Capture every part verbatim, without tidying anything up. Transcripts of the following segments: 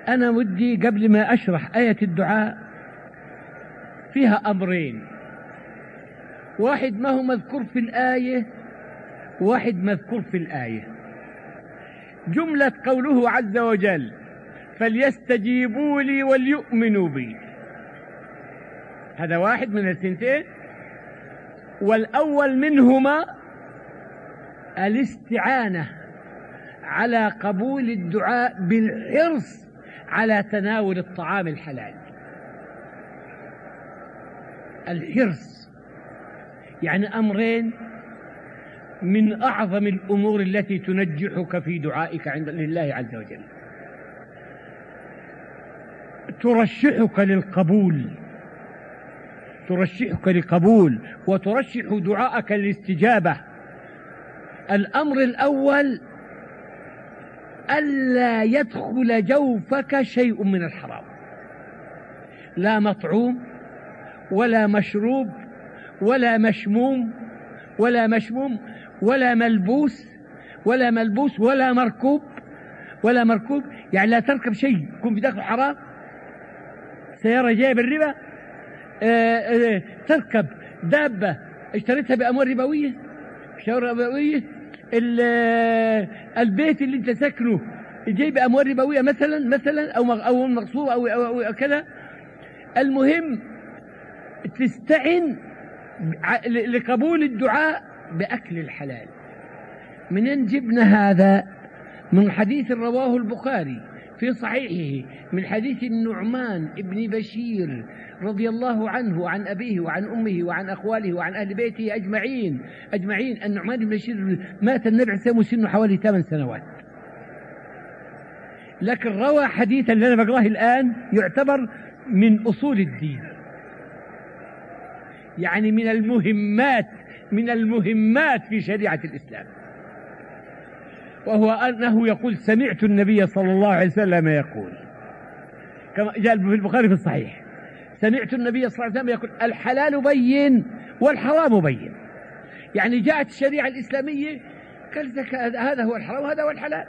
أنا ودي قبل ما أشرح آية الدعاء فيها أمرين، واحد ما هو مذكور في الآية، واحد مذكور في الآية. جملة قوله عز وجل فليستجيبوا لي وليؤمنوا بي، هذا واحد من الثنتين، والأول منهما الاستعانة على قبول الدعاء بالحرص على تناول الطعام الحلال. الحرص يعني أمرين من أعظم الأمور التي تنجحك في دعائك عند لله عز وجل. ترشحك للقبول، ترشحك للقبول وترشح دعائك للاستجابة. الأمر الأول ألا يدخل جوفك شيء من الحرام، لا مطعوم ولا مشروب ولا مشموم ولا مشموم ولا ملبوس ولا ملبوس ولا مركوب ولا مركوب، يعني لا تركب شيء يكون في داخل حرام. سيارة جاية بالربا، آآ آآ تركب دابة اشتريتها بأموال ربوية، شهر ربوية، البيت اللي انت ساكنه جاي بأموال ربوية مثلا مثلا أو أو مغصوب أو, أو, أو كذا. المهم تستعن لقبول الدعاء بأكل الحلال. منين جبنا هذا؟ من حديث رواه البخاري في صحيحه من حديث النعمان ابن بشير رضي الله عنه عن أبيه وعن أمه وعن أخواله وعن أهل بيته أجمعين أجمعين. النعمان بن بشير مات النبي عليه الصلاة سنه حوالي ثمان سنوات، لكن روى حديثا اللي أنا بقراه الآن يعتبر من أصول الدين، يعني من المهمات من المهمات في شريعة الإسلام، وهو أنه يقول سمعت النبي صلى الله عليه وسلم يقول كما جاء في البخاري في الصحيح، سمعت النبي صلى الله عليه وسلم يقول الحلال بين والحرام بين. يعني جاءت الشريعة الإسلامية قالت هذا هو الحرام وهذا هو الحلال،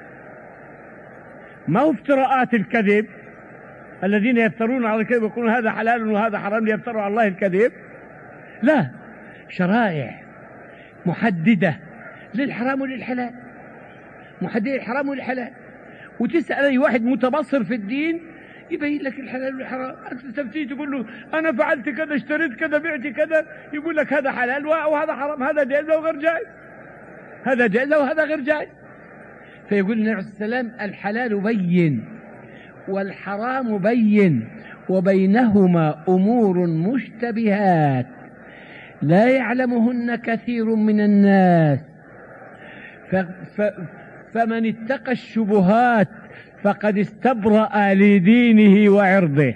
ما هو افتراءات الكذب الذين يفترون على الكذب يقولون هذا حلال وهذا حرام ليفتروا على الله الكذب. لا، شرائع محددة للحرام وللحلال، محددة للحرام والحلال. وتسأل أي واحد متبصر في الدين يبين لك الحلال والحرام. أنت تفتي تقول له أنا فعلت كذا اشتريت كذا بعت كذا، يقول لك هذا حلال وهذا حرام، هذا جائز وغير جائز، هذا جائز وهذا غير جائز. فيقول النبي عليه السلام الحلال بين والحرام بين وبينهما أمور مشتبهات لا يعلمهن كثير من الناس، ف ف فمن اتقى الشبهات فقد استبرأ لدينه وعرضه،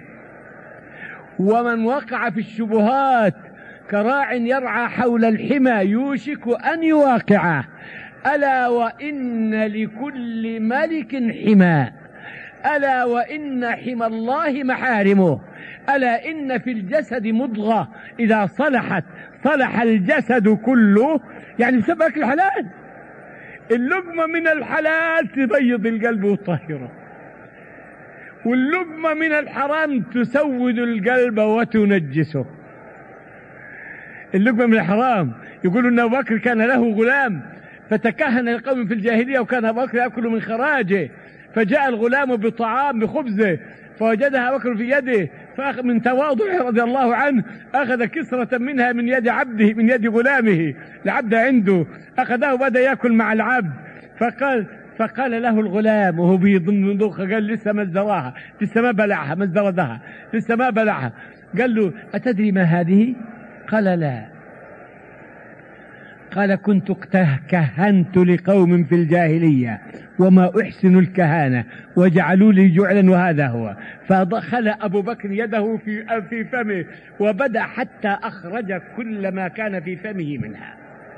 ومن وقع في الشبهات كراع يرعى حول الحمى يوشك أن يواقعه. ألا وإن لكل ملك حمى، ألا وإن حمى الله محارمه، ألا إن في الجسد مضغة إذا صلحت صلح الجسد كله. يعني بسبب أكل الحلال، اللقمة من الحلال تبيض القلب وتطهره، واللقمة من الحرام تسود القلب وتنجسه. اللقمة من الحرام يقولوا أن أبو بكر كان له غلام فتكهن لقوم في الجاهلية وكان أبو بكر يأكل من خراجه، فجاء الغلام بطعام بخبزه فوجدها أبو بكر في يده، فأخذ من تواضعه رضي الله عنه أخذ كسرة منها من يد عبده من يد غلامه العبد عنده، أخذه وبدأ يأكل مع العبد. فقال فقال له الغلام وهو بيضم دوخه قال لسه ما ازدراها، لسه ما بلعها، ما ازدردها، لسه ما بلعها. قال له أتدري ما هذه؟ قال لا. قال كنت كهنت لقوم في الجاهلية وما أحسن الكهانة وجعلوا لي جعلا وهذا هو. فدخل أبو بكر يده في في فمه وبدأ حتى أخرج كل ما كان في فمه منها.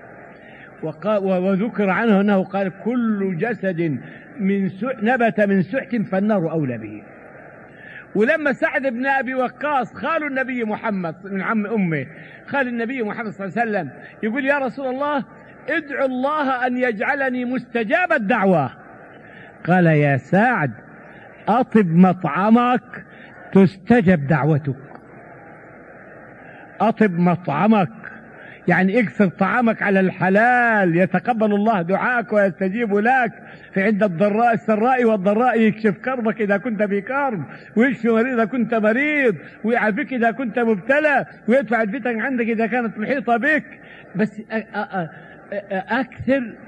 وذكر عنه أنه قال كل جسد من نبت من سحت فالنار أولى به. ولما سعد بن أبي وقاص خال النبي محمد من عم أمه خال النبي محمد صلى الله عليه وسلم يقول يا رسول الله ادعو الله أن يجعلني مستجاب الدعوة. قال يا سعد أطب مطعمك تستجب دعوتك. أطب مطعمك يعني اكثر طعامك على الحلال، يتقبل الله دعاءك ويستجيب لك في عند الضراء السراء والضراء، يكشف كربك إذا كنت في كرب، ويشفي مريض إذا كنت مريض، ويعافيك إذا كنت مبتلى، ويدفع الفتن عندك إذا كانت محيطة بك. بس أكثر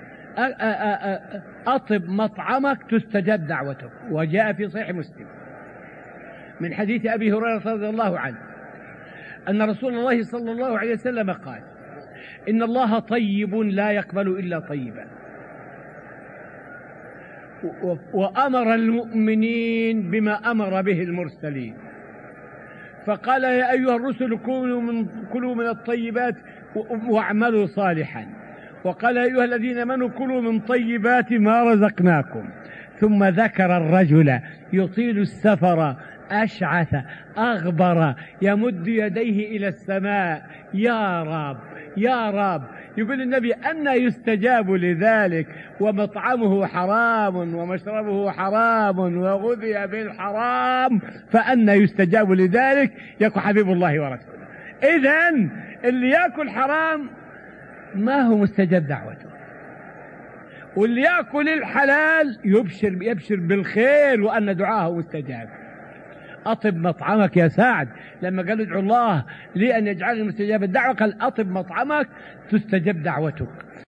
أطب مطعمك تستجاب دعوتك. وجاء في صحيح مسلم من حديث أبي هريرة رضي الله عنه أن رسول الله صلى الله عليه وسلم قال: إن الله طيب لا يقبل إلا طيبا، وأمر المؤمنين بما أمر به المرسلين، فقال: يا أيها الرسل كلوا من, كلوا من الطيبات واعملوا صالحا، وقال: يا أيها الذين آمنوا كلوا من طيبات ما رزقناكم. ثم ذكر الرجل يطيل السفر أشعث أغبر يمد يديه إلى السماء: يا رب يا رب. يقول النبي: أن يستجاب لذلك ومطعمه حرام ومشربه حرام وغذي بالحرام، فأن يستجاب لذلك؟ يكون حبيب الله ورسوله. إذن اللي يأكل حرام ما هو مستجاب دعوته، واللي يأكل الحلال يبشر يبشر بالخير وأن دعاه مستجاب. أطب مطعمك يا سعد، لما قال ادعو الله لأن يجعل مستجاب الدعوة قال: أطب مطعمك تستجب دعوتك.